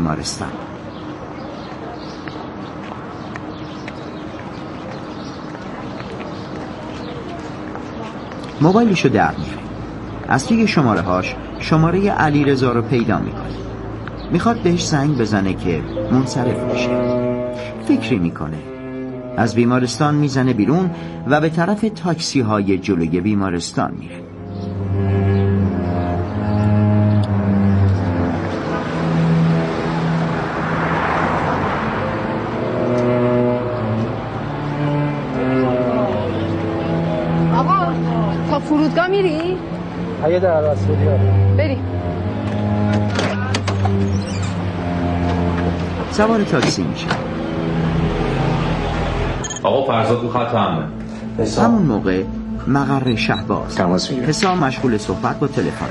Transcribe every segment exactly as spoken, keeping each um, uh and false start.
بیمارستان. موبایلشو در میاره. از توی شماره هاش شماره علیرضا رو پیدا میکنه. میخواد بهش زنگ بزنه که منصرف بشه. فکری میکنه. از بیمارستان میزنه بیرون و به طرف تاکسی های جلوی بیمارستان میره. آقا تا فرودگاه میری؟ اگه در رسولی بریم. سوار تاکسی میشه. آقا فرزاد تو خط همه. همون موقع مقر شهباز تماس میگیره. حسام مشغول صحبت با تلفن.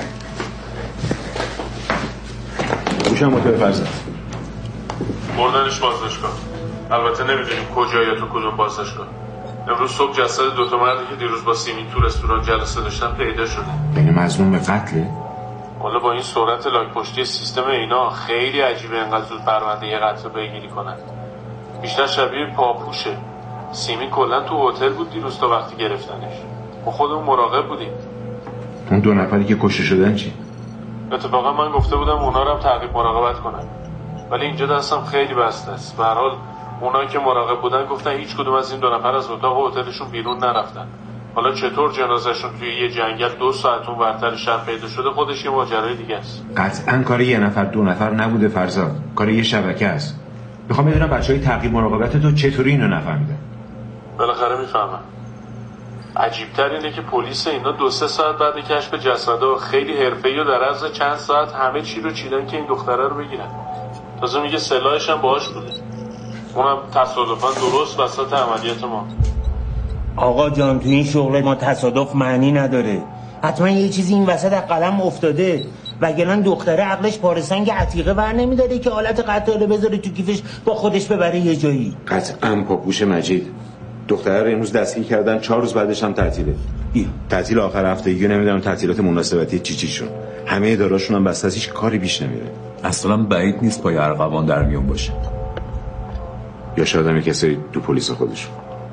گوشم موتور فرزاد. بردنش بازداشتگاه. البته نمیدونیم کجا یا تو کدوم بازداشتگاه. امروز صبح جسد دو تا مردی که دیروز با سیمین تو رستوران جلسه داشتن پیدا شده. یعنی مظنون به قتله؟ والا با این سرعت لاک پشتی سیستم اینا خیلی عجیبه انقدر زود پرونده یه قتل پیگیری کنن. بیشتر شبیه پاپوشه. سیمین کلا تو هتل بود دیروز تا وقتی گرفتنش. ما خودمون مراقب بودیم. اون دو نفری که کشته شدن چی؟ اتفاقا من گفته بودم اونا رو هم تعقیب مراقبت کنن. ولی اینجا دستم خیلی بسته است. به هر حال اونایی که مراقب بودن گفتن هیچ کدوم از این دو نفر از اتاق هتلشون بیرون نرفتن. حالا چطور جنازهشون توی یه جنگل دو ساعت اون ورتر شهر پیدا شده خودش یه ماجرای دیگه است. قطعاً کار یه نفر دو نفر نبوده فرزاد. کار یه شبکه است. میخوام بدونم بچهای تعقیب مراقبت تو چطوری اینو نفهمیدن. بالاخره میفهمم. عجیب‌تر اینه که پلیس اینا دو سه ساعت بعد کشف جسدا خیلی حرفه‌ای و در عرض چند ساعت همه چی رو چیدن که این دختره رو بگیرن. تازه میگه سلاحش هم باهاش بوده. اونم تصادفاً درست وسط عملیات ما. آقا جان تو این شغل ما تصادف معنی نداره. حتما یه چیزی این وسط از قلم افتاده. وگرنه دختره عقلش پارسنگ عتیقه بر نمیداره که آلت قتل رو بذاره تو کیفش با خودش ببره یه جایی. قطعاً پاپوش مجید. دختره رو امروز دستگیر کردن، چهار روز بعدش هم تعطیله. تعطیل آخر هفتگی نمیدونم تعطیلات مناسبتی چی چیشون. همه اداراشون هم بسته، هیچ کاری پیش نمیره. اصلا بعید نیست پای ارغوان در میون باشه. یا شاید هم کسی تو پلیس خودشون.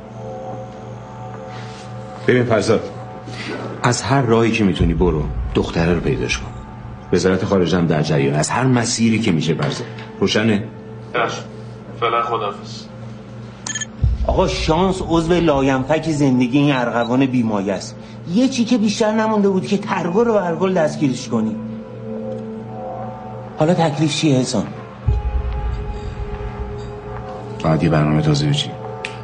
ببین فرزاد، از هر راهی که میتونی برو دختره رو پیداش کن. وزارت خارجه هم در جریان، از هر مسیری که میشه فرزاد. روشنه؟ باشه. فعلا خداحافظ. آقا شانس عضو لاینفک زندگی این ارغوان بیمایه است. یه چی که بیشتر نمونده بود که ترگل و برگل دستگیرش کنی. حالا تکلیف چیه حسام؟ باید یه برنامه تازه بچی.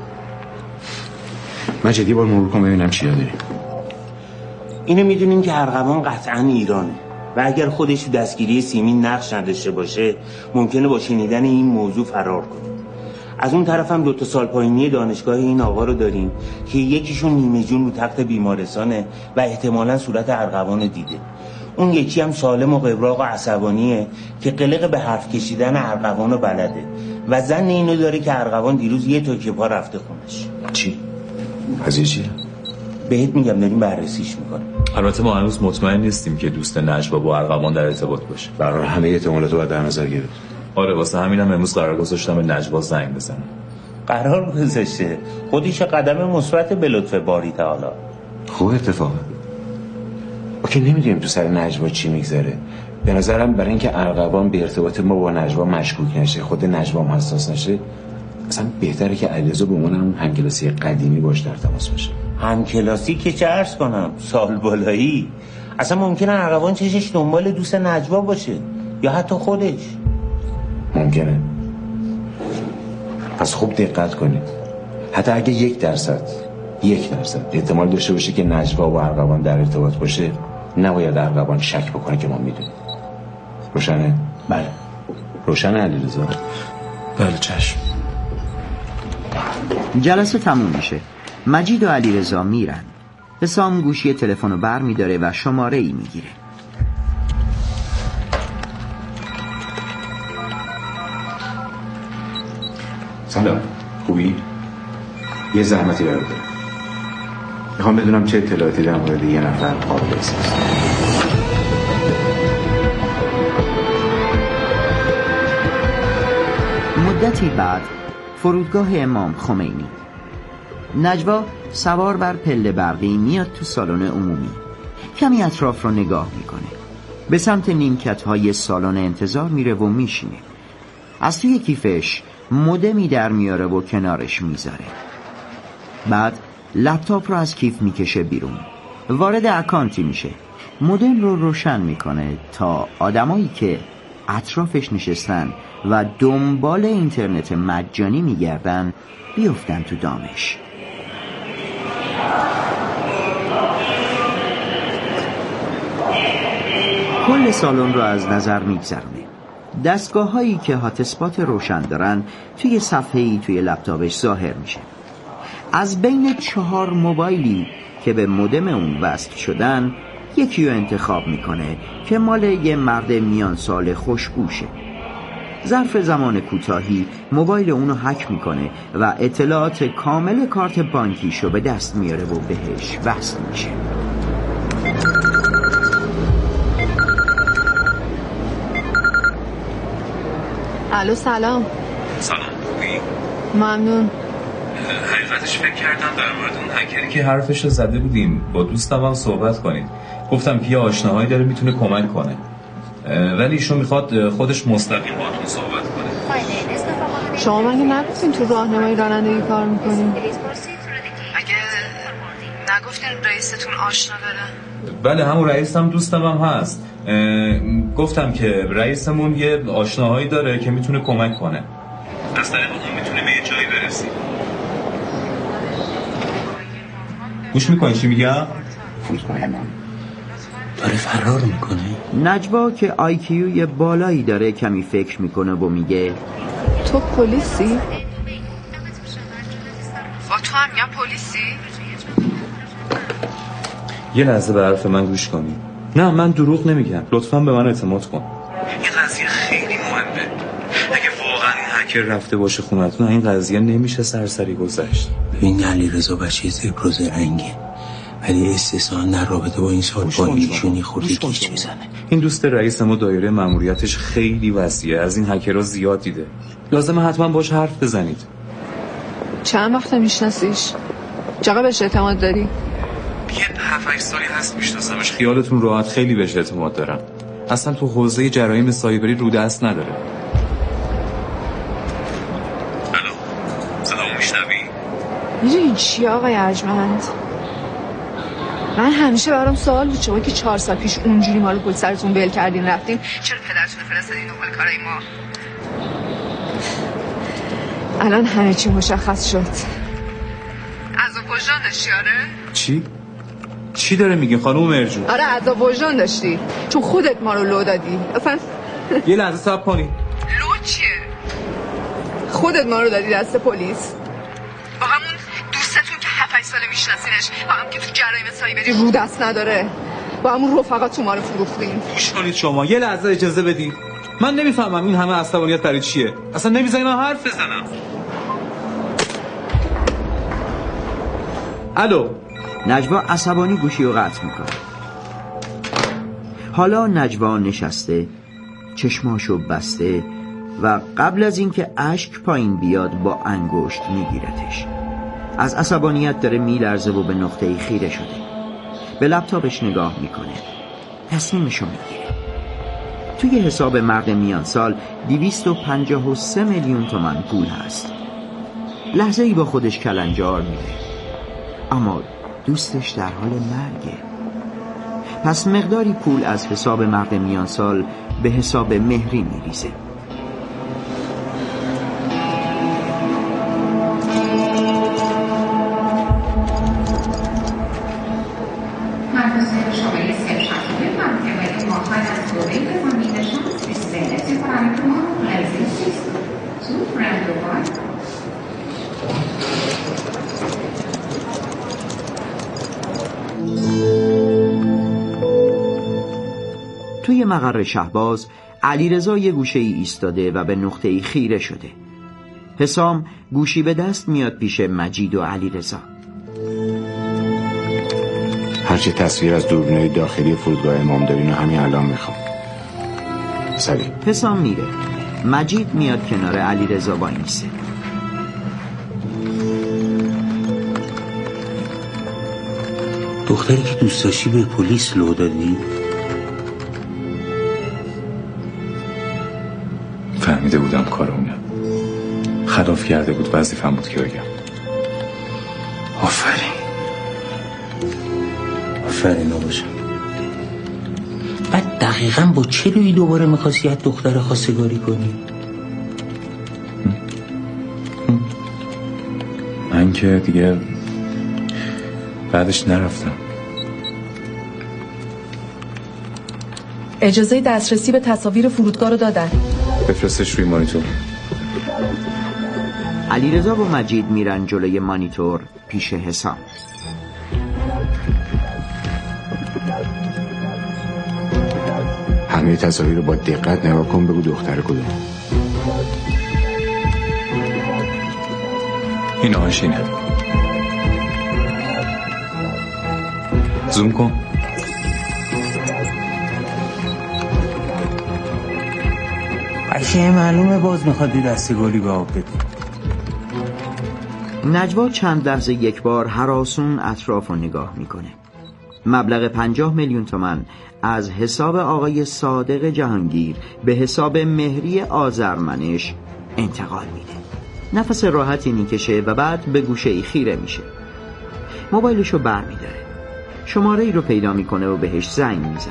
من جدی بار مرور کنم ببینم چی داریم. اینو میدونیم که ارغوان قطعا ایرانه و اگر خودش تو دستگیری سیمین نقش نداشته باشه ممکنه با شنیدن این موضوع فرار کنه. از اون طرف هم دوتا سال پایینی دانشگاه این آقا رو داریم که یکیشون نیمه جون رو تخت بیمارستانه و احتمالاً صورت ارغوان رو دیده. اون یکی هم سالم و قبراق و عصبانیه که قلق به حرف کشیدن ارغوان رو بلده و زن اینو داره که ارغوان دیروز یه توکه پا رفته خونش. چی؟ قضیه چیه؟ بهت میگم داریم بررسیش میکنیم. البته ما هنوز مطمئن نیستیم که دوست نجوا با ارغوان در ارتباط باشه. برای همه احتمالات رو باید در نظر گرفت. آره واسه همینم امروز قرار گذاشتم به نجوا زنگ بزنم. قرار گذاشته خودش قدم مثبت به لطف باری تعالی. خوب اتفاقه. اوکی نمیدونیم تو سر نجوا چی میگذره. به نظرم برای اینکه ارغوان به ارتباط ما با نجوا مشکوک نشه، خود نجوا هم حساس نشه، اصلا بهتره که علیرضا به عنوان اون همکلاسی قدیمی باش در تماس باشه. همکلاسی که چه عرض کنم؟ سال بالایی. اصلا ممکنه ارغوان چشش دنبال دوست نجوا باشه یا حتی خودش. ممکنه. پس خوب دقت کنید. حتی اگه یک درصد یک درصد احتمال داشته باشه که نجوا و ارغوان در ارتباط باشه، نباید ارغوان شک بکنه که ما میدونیم. روشنه؟ بله. روشنه علیرضا؟ بله چشم. جلسه تموم میشه. مجید و علیرضا میرن. حسام گوشی تلفن رو بر میداره و شماره ای میگیره. سلام، خوبی؟ یه زحمتی برات دارم. میخوام بدونم چه اطلاعاتی در مورد یه نفر قابل است. مدتی بعد فرودگاه امام خمینی. نجوا سوار بر پله برقی میاد تو سالن عمومی. کمی اطراف رو نگاه میکنه. به سمت نیمکت‌های سالن انتظار میره و میشینه. از توی کیفش مودمی در میاره و کنارش میذاره. بعد لپتاپ رو از کیف میکشه بیرون. وارد اکانتی میشه. مودم رو روشن میکنه تا آدمایی که اطرافش نشستن و دنبال اینترنت مجانی میگردن بیفتن تو دامش. کل سالن رو از نظر میگذرونه. دستگاه هایی که هات اسپات روشن دارن توی صفحه‌ای توی لپتاپش ظاهر میشه. از بین چهار موبایلی که به مودم اون وصل شدن یکی رو انتخاب میکنه که مال یه مرد میان سال خوشگوشه. ظرف زمان کوتاهی موبایل اونو هک میکنه و اطلاعات کامل کارت بانکیشو به دست میاره و بهش وصل میشه. الو سلام. سلام خوبی؟ ممنون. حقیقتش فکر کردم در مورد اون هکری که حرفش رو زده بودیم با دوستم هم صحبت کنید. گفتم که یه آشناهایی داره میتونه کمک کنه، ولی ایشون میخواد خودش مستقیم باهاتون صحبت کنه. شما مگه نگفتین تو راهنمایی رانندگی کار میکنین؟ اگه نگفتین رئیستون آشنا داره؟ بله همون رئیسم دوستم هم هست. گفتم که رئیسمون یه آشناهایی داره که میتونه کمک کنه. از طریق اون میتونه به یه جایی برسی. گوش میکنی چی میگم؟ فرودگاه امام داره فرار میکنه. نجوا که آی کیوی بالایی داره کمی فکر میکنه و میگه تو پلیسی؟ با تو هم میگم پلیسی؟ یه لحظه به حرف من گوش کنی. نه من دروغ نمیگم، لطفاً به من اعتماد کن. این قضیه خیلی مهمه. اگه واقعا این هکر رفته باشه خونتون این قضیه نمیشه سرسری گذشت. ببین علیرضا بچه ابراز رنگه، ولی استثنان در رابطه با این سال با ایشونی خورده گیج میزنه. این دوست رئیس ما دایره ماموریتش خیلی وسیعه، از این هکرها زیاد دیده. لازمه حتما باش حرف بزنید. چند وقت میشناسیش؟ چقدر بهش اعتماد داری؟ یه هفت هشت سالی هست میشناسمش. خیالتون راحت، خیلی بهش اعتماد دارم. اصلا تو حوزه جرایم سایبری رو دست نداره. الو صدامو میشنوی؟ میدونی چی آقای ارجمند؟ من همیشه برام سوال بود شما که چهار سال پیش اونجوری ما رو پشت سرتون ول کردین رفتین چرا پدرتون فرستادین دنبال کارای ما؟ الان همه چی مشخص شد. عذاب وجدان داشتی آره؟ چی؟ چی داره میگه خانم مرجون؟ آره عذاب وجدان داشتی چون خودت ما رو لو دادی. اصلا یه لحظه صبر کنی. لو چیه؟ خودت ما رو دادی دست پلیس. با همون دوستتون که هفت ساله میشناسینش، با هم که تو جرایم سایبری رو دست نداره، با همون رفقا تو ما رو فروختین. گوش کنید شما، یه لحظه اجازه بدید. من نمیفهمم این همه عصبانیت برای چیه؟ اصلا نمیذاری من حرف بزنم. الو. نجوا عصبانی گوشی رو قطع میکنه. حالا نجوا نشسته، چشماشو بسته و قبل از اینکه اشک پایین بیاد با انگشت میگیرتش. از عصبانیت داره میلرزه و به نقطه‌ای خیره شده. به لپتاپش نگاه میکنه. تصمیمشو میگیره. توی حساب مرد میان سال دویست و پنجاه و سه میلیون تومان پول هست. لحظه ای با خودش کلنجار میره، اما دوستش در حال مرگه. پس مقداری پول از حساب مرد میان سال به حساب مهری میریزه. توی مقر شهباز علیرضا یه گوشه ای ایستاده و به نقطه ای خیره شده. حسام گوشی به دست میاد پیش مجید و علیرضا. هرچی تصویر از دوربینای داخلی فرودگاه امام دارین همین الان میخوام. سریع. حسام میره. مجید میاد کنار علیرضا وایمیسته. دختری که دوست داشتی به پلیس لو دادی؟ فهمیده بودم کار اونه. خلاف کرده بود، وظیفه‌م بود که بگم. آفرین آفرین باشم. بعد دقیقاً با چه روی دوباره میخواستی از دختر خواستگاری کنی؟ من که دیگه بعدش نرفتم. اجازه دسترسی به تصاویر فرودگاه رو دادن. بفرستش روی مانیتور. علیرضا و مجید میرن جلوی مانیتور پیش حسام. همه تصاویر رو با دقت نگاه کن، بگو دختر کدوم. این آشینه. زوم کن. عشیه معلومه باز میخواد دستگلی به آب بده. نجوا چند لحظه یک بار هراسون اطراف رو نگاه میکنه. مبلغ پنجاه میلیون تومان از حساب آقای صادق جهانگیر به حساب مهری آذرمنش انتقال میده. نفس راحتی میکشه و بعد به گوشه ای خیره میشه. موبایلشو بر میداره. شماره ای رو پیدا میکنه و بهش زنگ میزنه.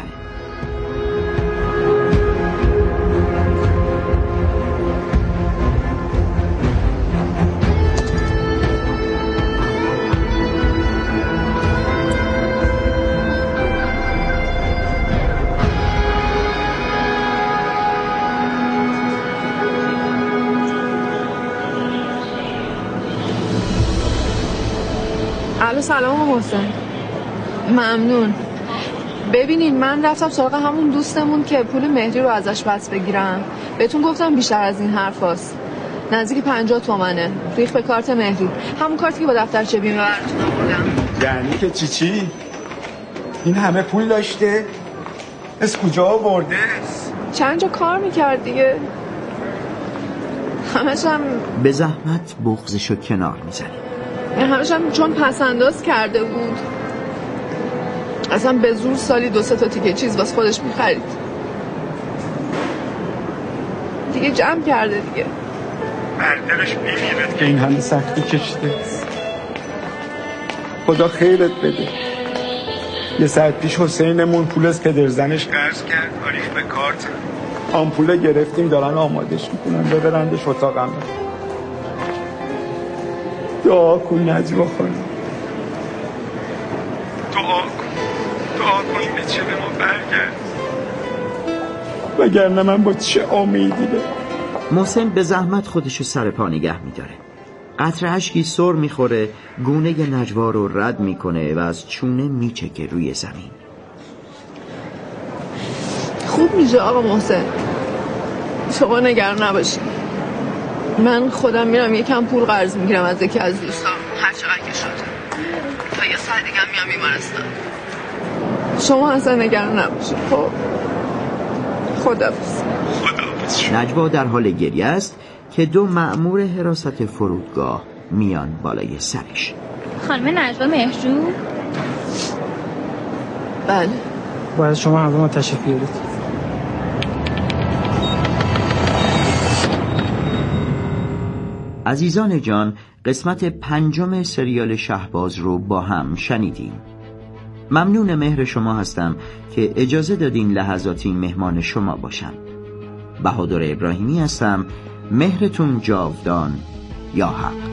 الو سلام محسن. ممنون. ببینین من رفتم سراغ همون دوستمون که پول مهری رو ازش پس بگیرم. بهتون گفتم بیشتر از این حرف هست. نزدیک پنجاه تومنه. ریخ به کارت مهری. همون کارتی که با دفترچه بیمه براتون آوردم. یعنی که چی چی؟ این همه پول داشته؟ از کجا آورده؟ چند جا کار میکرد دیگه. همش هم به زحمت بغضشو کنار میزنه. همش هم چون پسنداز کرده بود. اصلا به زور سالی دو سه تا تیکه چیز واسه خودش میخرید. دیگه جمع کرده دیگه. بردرش بیمیره که این همه سختی کشیده. خدا خیرت بده. یه ساعت پیش حسینمون پول از پدرزنش قرض کرد، آریخ به کارت. آمپوله گرفتیم دارن آمادش میکنن ببرندش اتاقم. دعا کن نجوا خانم، دعا کن دعا کن این به چه به ما برگرد، وگرنه من با چه امیدی به محسن به زحمت خودشو سر پا نگه میداره. قطره اشکی سر میخوره، گونه نجوا رو رد میکنه و از چونه میچکه روی زمین. خوب میشه آقا محسن، شما نگران نباشید. من خودم میرم یکم پول قرض میگیرم از یکی از دوستام، هر چقدر که شد، تا یه ساعت دیگه میام بیمارستان. شما اصلا نگران نباشید. خب خداحافظ. خداحافظ. نجوا در حال گریه است که دو مأمور حراست فرودگاه میان بالای سرش. خانم نجوا مهرجو؟ بله. باید شما هم ما تشریف بیارید. عزیزان جان، قسمت پنجم سریال شهباز رو با هم شنیدیم. ممنون مهر شما هستم که اجازه دادین لحظاتی مهمان شما باشم. بهادر ابراهیمی هستم. مهرتون جاودان. یا حق.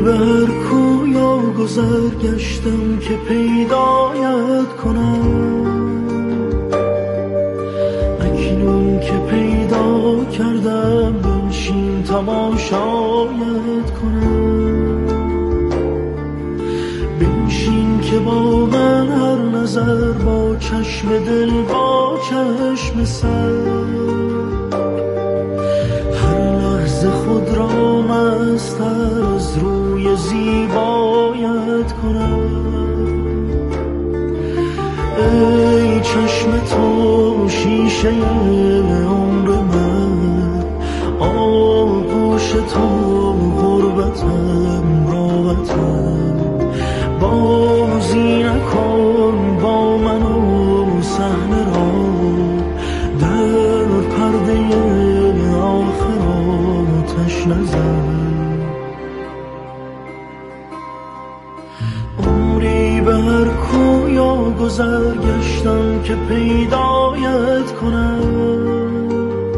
به هر کویا گذر گشتم که پیدایت کنم، اکنون که پیدا کردم بنشین تماشایت کنم، بنشین که با من هر نظر با چشم دل با چشم سر، هر لحظه خود را مستر از روی زیبایت کنم. ای چشم تو شیشه عمر من، آغوش تو غربتم راحتم، بازی نکن با من و صحنه را، در پرده آخر آتش نزن. عمری به هر کویا گذر گشتم که پیدایت کنم،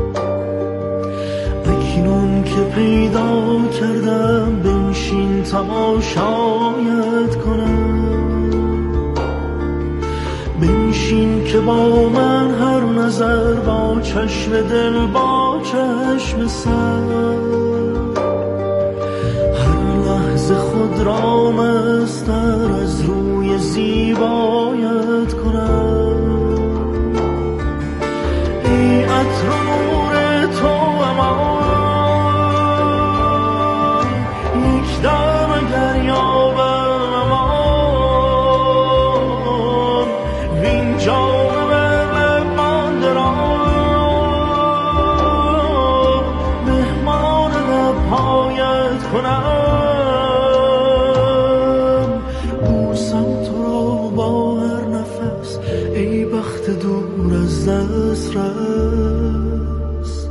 اکنون که پیدا کردم بنشین تماشایت کنم، بنشین که با من هر نظر با چشم دل با چشم سر، هر لحظه خود را مستر از روی زیبایت کنم. ای عطر و نور تو امان، یک دم اگر یابم امان، وین جام بر مانده را مهمان لبهایت کنم، بوسم تو را با هر نفس ای بخت دور از دست رس.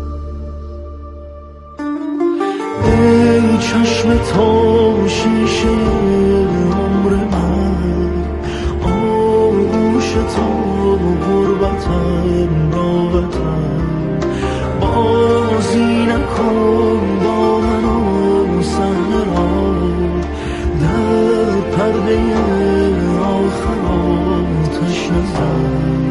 ای چشم تو شیشه عمر من، آغوش تو غربتم راحتم، بازی نکن با من و صحنه را، در پرده آخر آتش نزن.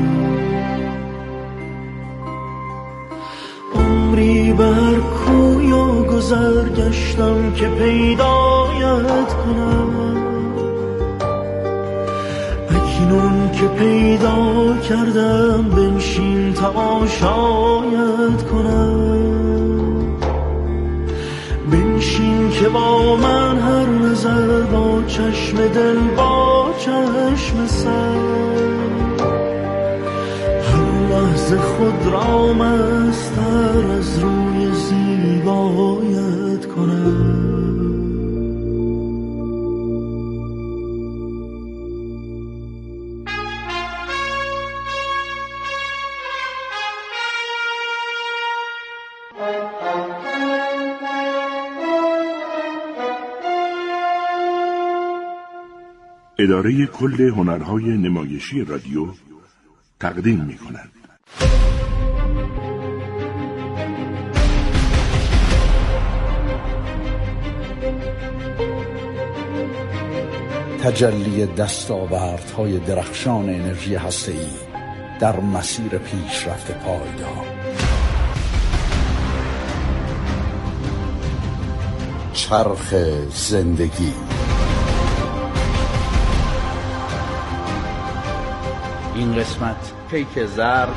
عمری بر کویا گذر گشتم که پیدایت کنم، اکنون که پیدا کردم بنشین تماشایت کنم، بنشین که با من هر نظر با چشم دل با چشم سر، هر لحظه خود را مستر از روی زیبایت کنم. اداره کل هنرهای نمایشی رادیو تقدیم می کند. تجلی دستاوردهای درخشان انرژی هسته‌ای در مسیر پیشرفت پایدار. چرخ زندگی. این قسمت کیک زرد.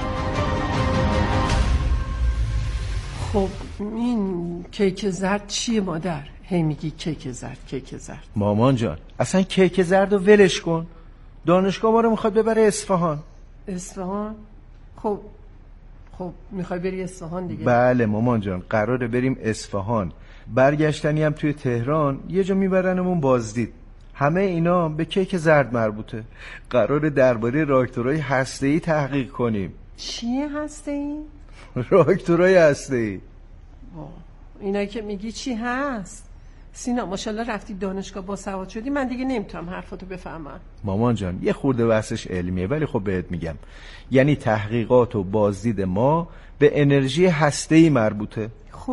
خب این کیک زرد چیه مادر؟ هی میگی کیک زرد کیک زرد. مامان جان اصلا کیک زرد رو ولش کن. دانشگاه ما رو میخواد ببره اصفهان. اصفهان؟ خب خب میخوای بری اصفهان دیگه؟ بله مامان جان قراره بریم اصفهان. برگشتنی هم توی تهران یه جا میبرنمون بازدید. همه اینا به کیک زرد مربوطه. قراره درباره راکتورهای هسته‌ای تحقیق کنیم. چیه هسته‌ای؟ راکتورهای هسته‌ای. اینا که میگی چی هست؟ سینا ماشاءالله رفتی دانشگاه با سواد شدی، من دیگه نمیتونم حرفاتو بفهمم. مامان جان یه خورده بحثش علمیه ولی خب بهت میگم، یعنی تحقیقات و بازدید ما به انرژی هسته‌ای مربوطه. خب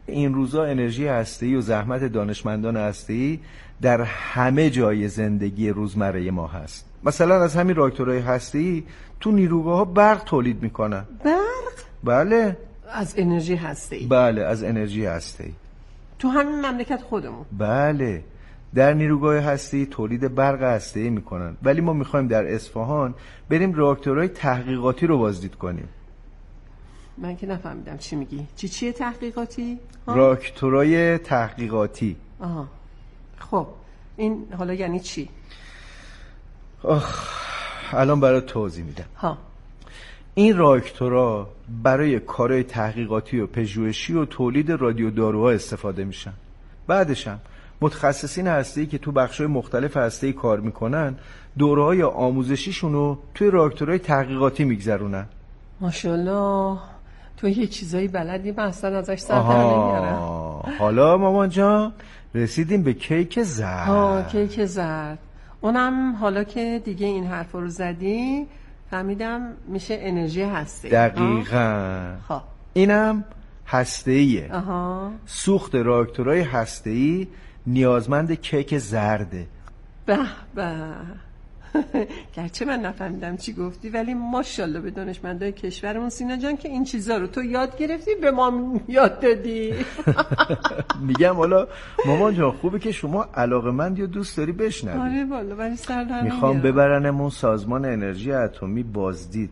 این روزا انرژی هسته‌ای و زحمت دانشمندان هسته‌ای در همه جای زندگی روزمره ما هست. مثلا از همین راکتورهای هسته‌ای تو نیروگاه‌ها برق تولید میکنن. برق؟ بله. از انرژی هسته‌ای؟ بله، از انرژی هسته‌ای. تو همین مملکت خودمون؟ بله، در نیروگاه هسته‌ای تولید برق هسته‌ای میکنن، ولی ما میخوایم در اصفهان بریم راکتورهای تحقیقاتی رو بازدید کنیم. من که نفهمیدم چی میگی. چی چیه تحقیقاتی؟ راکتورهای تحقیقاتی. آها. خب این حالا یعنی چی؟ آخ، الان برای توضیح میدم. ها. این راکتورها برای کارهای تحقیقاتی و پژوهشی و تولید رادیوداروها استفاده میشن. بعدش هم متخصصین هسته‌ای که تو بخش‌های مختلف هسته‌ای کار میکنن دوره‌های آموزشیشون رو توی راکتورهای تحقیقاتی میگذرونن. ماشاءالله تو یه چیزایی بلدی، من اصلا ازش سر در نمیارم. حالا مامان جان رسیدیم به کیک زرد. ها، کیک زرد. اونم حالا که دیگه این حرفا رو زدی فهمیدم میشه انرژی هسته‌ای. دقیقاً. خب اینم هسته‌ایه. آها. سوخت راکتورهای هسته‌ای نیازمند کیک زرده. به به. گرچه من نفهمیدم چی گفتی، ولی ماشاءالله به دانشمندای کشورمون سینا جان که این چیزا رو تو یاد گرفتی به ما یاد دادی. میگم حالا مامان جان خوبه که شما علاقه‌مند یا دوست داری بشنوی. آره والا، ولی سر در میخوام ببرنمون سازمان انرژی اتمی بازدید.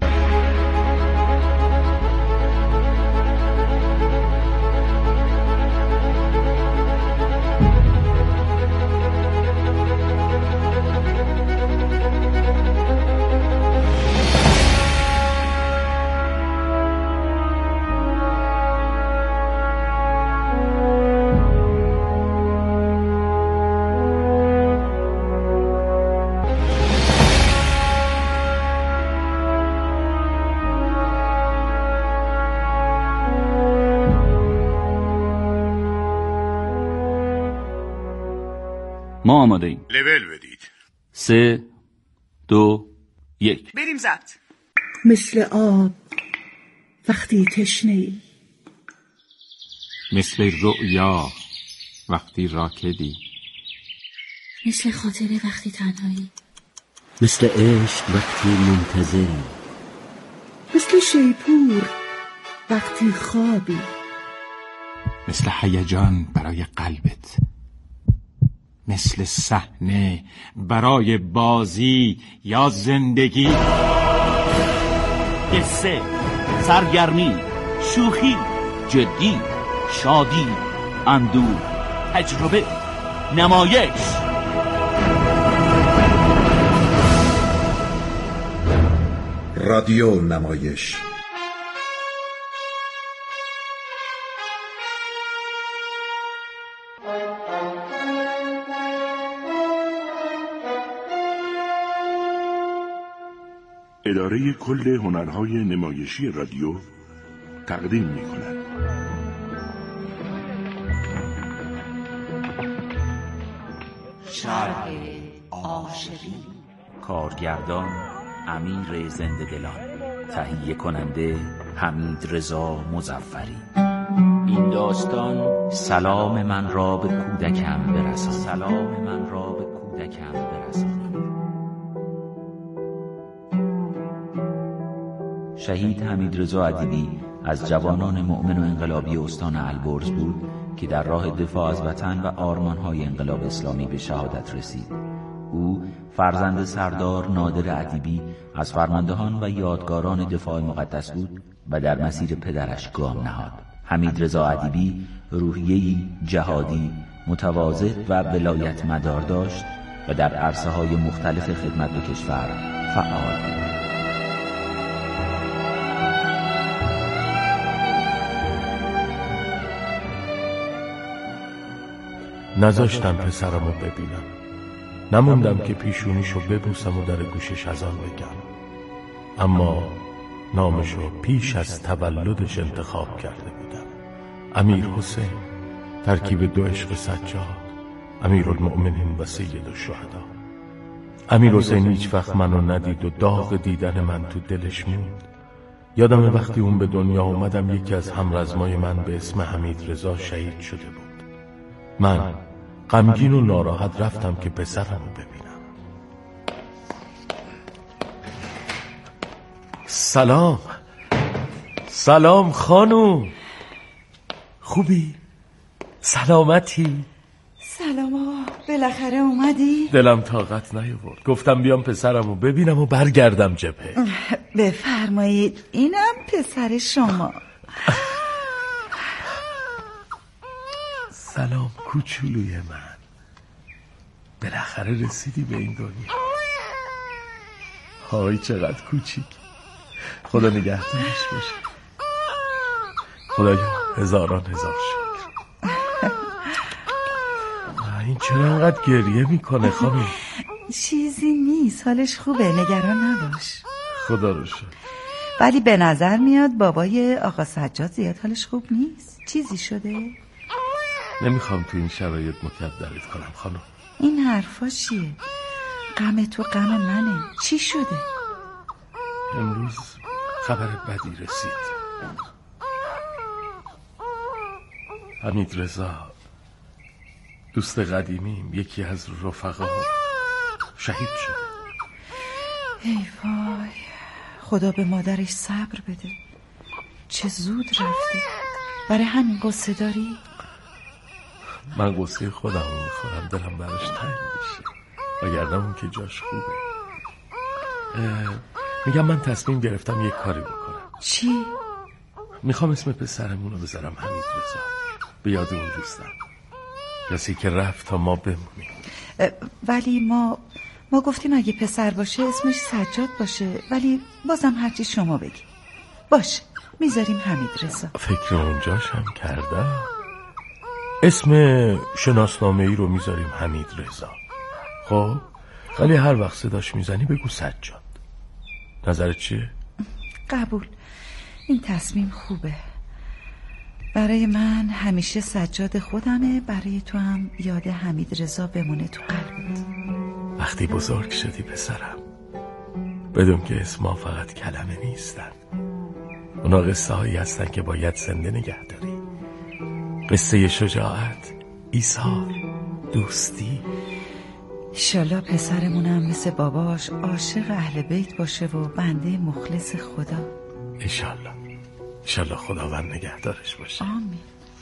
ما آماده ایم. لول بدید. سه دو یک بریم زد. مثل آب وقتی تشنه‌ای، مثل رؤیا وقتی راکدی، مثل خاطره وقتی تنهایی، مثل عشق وقتی منتظری، مثل شیپور وقتی خوابی، مثل هیجان برای قلبت، مثل صحنه برای بازی یا زندگی. قصه، سرگرمی، شوخی، جدی، شادی، اندوه، تجربه، نمایش. رادیو نمایش. اداره کل هنرهای نمایشی رادیو تقدیم می کند. شرح عاشقی. کارگردان امیر زنده دلان. تهیه کننده حمید رضا مظفری. این داستان سلام من را به کودکم برسان. سلام من را به کودکم برسان. شهید حمید رضا ادیبی از جوانان مؤمن و انقلابی استان البرز بود که در راه دفاع از وطن و آرمان‌های انقلاب اسلامی به شهادت رسید. او فرزند سردار نادر ادیبی از فرماندهان و یادگاران دفاع مقدس بود و در مسیر پدرش گام نهاد. حمید رضا ادیبی روحیه‌ای جهادی، متواضع و ولایت مدار داشت و در عرصه‌های مختلف خدمت به کشور فعال بود. نذاشتم پسرمو ببینم، نموندم که پیشونیشو ببوسم و در گوشش از آن بگم، اما نامشو پیش از تولدش انتخاب کرده بودم. امیر حسین، ترکیب دو عشق سجاد، امیرالمؤمنین و سید الشهدا. امیر حسین هیچ وقت منو ندید و داغ دیدن من تو دلش موند. یادم وقتی اون به دنیا اومدم یکی از همرزمای من به اسم حمید رضا شهید شده بود. من غمگین و ناراحت رفتم که پسرم رو ببینم. سلام سلام خانوم، خوبی؟ سلامتی؟ سلام آقا، بالاخره اومدی؟ دلم طاقت نیاورد، گفتم بیام پسرم رو ببینم و برگردم جبهه. بفرمایید، اینم پسر شما. سلام کوچولوی من، بالاخره رسیدی به این دنیا. های چقدر کوچیک. خدا نگهدارش باشه. خدایا هزاران هزار شکر. این چرا انقدر گریه میکنه خانم؟ چیزی نیست، حالش خوبه، نگران نباش. خدا رو شکر. ولی به نظر میاد بابای آقا سجاد زیاد حالش خوب نیست. چیزی شده؟ نمیخوام تو این شرایط مکدرت کنم خانم. این حرفا چیه؟ غم تو غم منه. چی شده؟ امروز خبر بدی رسید. حمید رضا دوست قدیمیم، یکی از رفقا، شهید شده. ای وای، خدا به مادرش صبر بده. چه زود رفته. برای همین قصه داری؟ من قصه خودم رو میخورم، دلم براش تنگ میشه، وگرنه اون که جاش خوبه. میگم من تصمیم گرفتم یک کاری بکنم. چی؟ میخوام اسم پسرمون رو بذارم حمید رضا، به یاد اون دوستم، کسی که رفت تا ما بمونیم. ولی ما ما گفتیم اگه پسر باشه اسمش سجاد باشه، ولی بازم هرچی شما بگی. باشه، میذاریم حمید رضا. فکر اونجاشم کردم. اسم شناسنامه ای رو میذاریم حمید رضا. خب ولی هر وقت صداش میزنی بگو سجاد. نظرت چیه؟ قبول. این تصمیم خوبه. برای من همیشه سجاد خودمه، برای تو هم یاد حمید رضا بمونه تو قلبت. وقتی بزرگ شدی پسرم، بدون که اسما فقط کلمه نیستن، اونا قصه هایی هستن که باید زنده نگه داری. قصه شجاعت، ایثار، دوستی. ایشالله پسرمونم مثل باباش عاشق اهل بیت باشه و بنده مخلص خدا. ایشالله ایشالله خداوند نگهدارش باشه. آمین.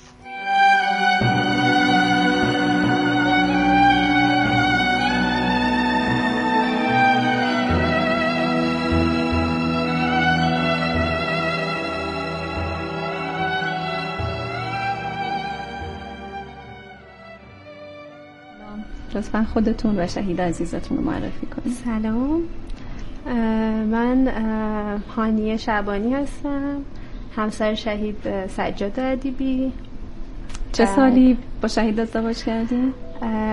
لطفا خودتون و شهید عزیزتون رو معرفی کنید. سلام، من هانیه شعبانی هستم، همسر شهید سجاد ادیبی. چه سالی با شهید ازدواج کردین؟